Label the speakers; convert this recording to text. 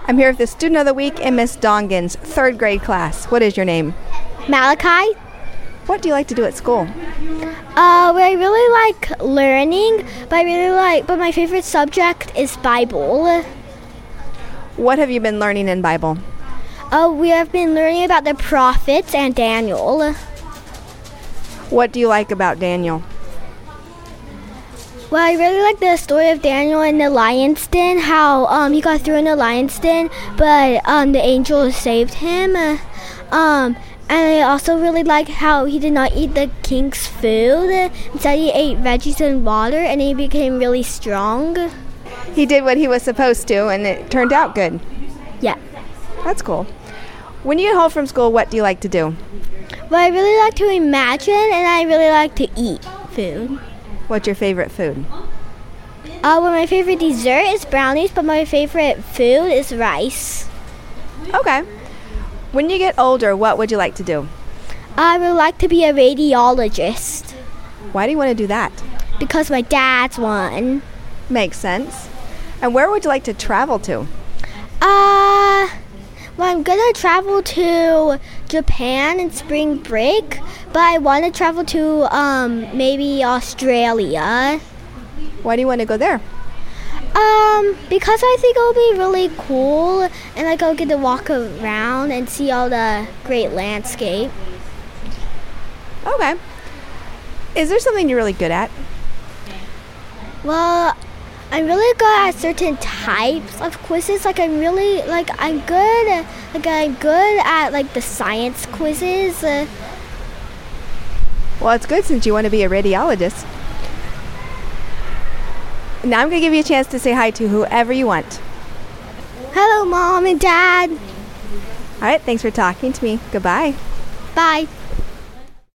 Speaker 1: I'm here with the Student of the Week in Miss Dongan's third grade class. What is your name?
Speaker 2: Malachi.
Speaker 1: What do you like to do at school?
Speaker 2: I really like learning, but my favorite subject is Bible.
Speaker 1: What have you been learning in Bible?
Speaker 2: We have been learning about the prophets and Daniel.
Speaker 1: What do you like about Daniel?
Speaker 2: Well, I really like the story of Daniel in the lion's den, how he got thrown in the lion's den, but the angel saved him. And I also really like how he did not eat the king's food. Instead, he ate veggies and water, and he became really strong.
Speaker 1: He did what he was supposed to, and it turned out good.
Speaker 2: Yeah.
Speaker 1: That's cool. When you get home from school, what do you like to do?
Speaker 2: Well, I really like to imagine, and I really like to eat food.
Speaker 1: What's your favorite food?
Speaker 2: Well, my favorite dessert is brownies, but my favorite food is rice.
Speaker 1: Okay. When you get older, what would you like to do?
Speaker 2: I would like to be a radiologist.
Speaker 1: Why do you want to do that?
Speaker 2: Because my dad's one.
Speaker 1: Makes sense. And where would you like to travel to?
Speaker 2: Well, I'm gonna travel to Japan in spring break, but I want to travel to maybe Australia.
Speaker 1: Why do you want to go there?
Speaker 2: Because I think it'll be really cool, and like I'll get to walk around and see all the great landscape.
Speaker 1: Okay. Is there something you're really good at?
Speaker 2: Well, I'm really good at certain types of quizzes. I'm good at the science quizzes.
Speaker 1: Well, it's good since you want to be a radiologist. Now I'm going to give you a chance to say hi to whoever you want.
Speaker 2: Hello, Mom and Dad.
Speaker 1: All right, thanks for talking to me. Goodbye.
Speaker 2: Bye.